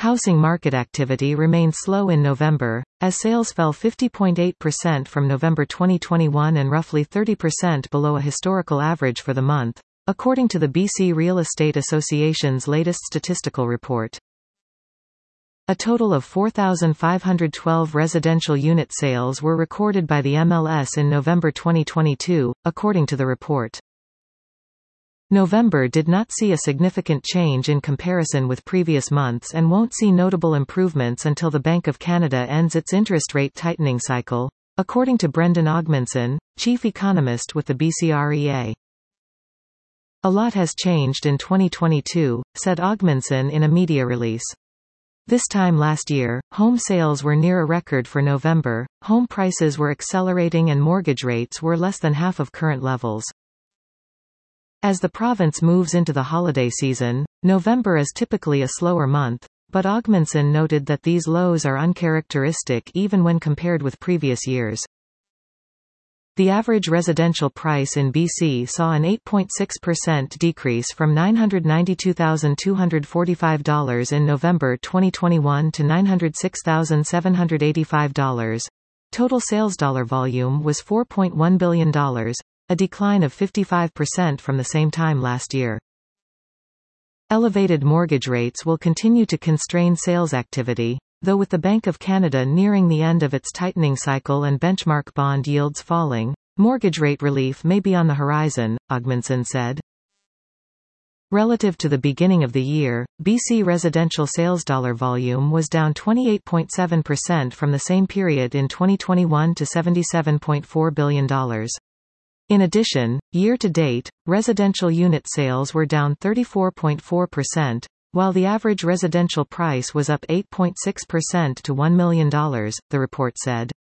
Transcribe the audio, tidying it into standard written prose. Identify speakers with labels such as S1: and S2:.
S1: Housing market activity remained slow in November, as sales fell 50.8% from November 2021 and roughly 30% below a historical average for the month, according to the BC Real Estate Association's latest statistical report. A total of 4,512 residential unit sales were recorded by the MLS in November 2022, according to the report. November did not see a significant change in comparison with previous months and won't see notable improvements until the Bank of Canada ends its interest rate tightening cycle, according to Brendan Ogmanson, chief economist with the BCREA. A lot has changed in 2022, said Ogmanson in a media release. This time last year, home sales were near a record for November, home prices were accelerating and mortgage rates were less than half of current levels. As the province moves into the holiday season, November is typically a slower month, but Ogmanson noted that these lows are uncharacteristic even when compared with previous years. The average residential price in BC saw an 8.6% decrease from $992,245 in November 2021 to $906,785. Total sales dollar volume was $4.1 billion, a decline of 55% from the same time last year. Elevated mortgage rates will continue to constrain sales activity, though with the Bank of Canada nearing the end of its tightening cycle and benchmark bond yields falling, mortgage rate relief may be on the horizon, Ogmanson said. Relative to the beginning of the year, BC residential sales dollar volume was down 28.7% from the same period in 2021 to $77.4 billion. In addition, year-to-date, residential unit sales were down 34.4%, while the average residential price was up 8.6% to $1 million, the report said.